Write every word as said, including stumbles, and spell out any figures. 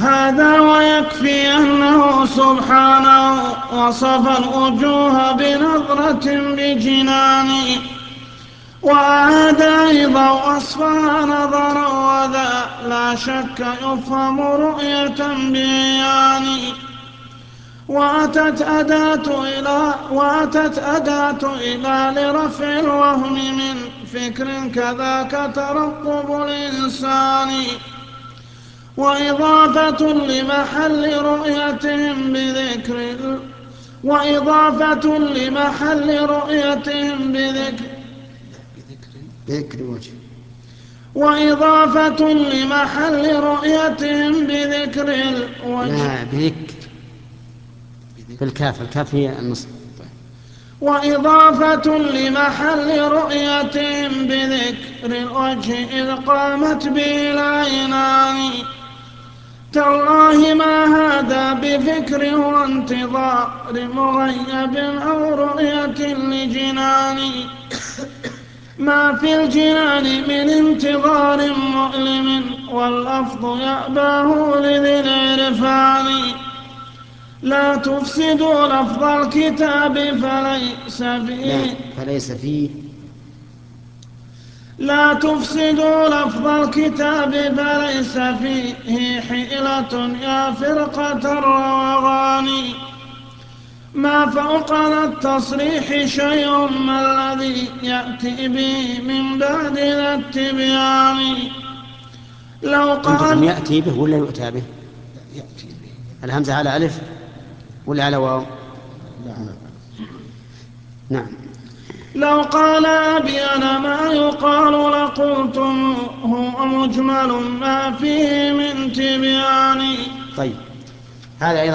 هذا ويكفي أنه سبحانه وصف الوجوه بنظرة بجنان، وأعاد أيضا وصفها نظرا، وذا لا شك يفهم رؤية بيان. وأتت أداة إلى وأتت أداة إلى لرفع الوهم من فكر كذاك ترقب الإنسان، وإضافة لمحل رؤيتهم بذكر وإضافة لمحل رؤيتهم بذكر ذكر وجه وإضافة لمحل رؤيتهم بذكر الوجه. لا بذكر بالكاف، الكاف هي النصب. وإضافة لمحل رؤيتهم بذكر الوجه إذ قامت به العينان. تالله ما هذا بفكر وانتظار مغيب أو رؤية لجنان، ما في الجنان من انتظار مؤلم، واللفظ يأباه لذي العرفان. لا تفسدوا لفظ الكتاب فليس فيه لا فليس فيه لا تفسدوا لفظ الكتاب فليس فيه حيلة يا فرقة الروغان. ما فوق ذا التصريح شيء ما الذي يأتي به من بعد ذا التبيان. لو عندكم قال يأتي به ولا يؤتى به؟ الهمزة على ألف ولا على واو؟ نعم. لو قال أبين ما يقال لقلتم هو مجمل ما فيه من تبيان. طيب هذا أيضا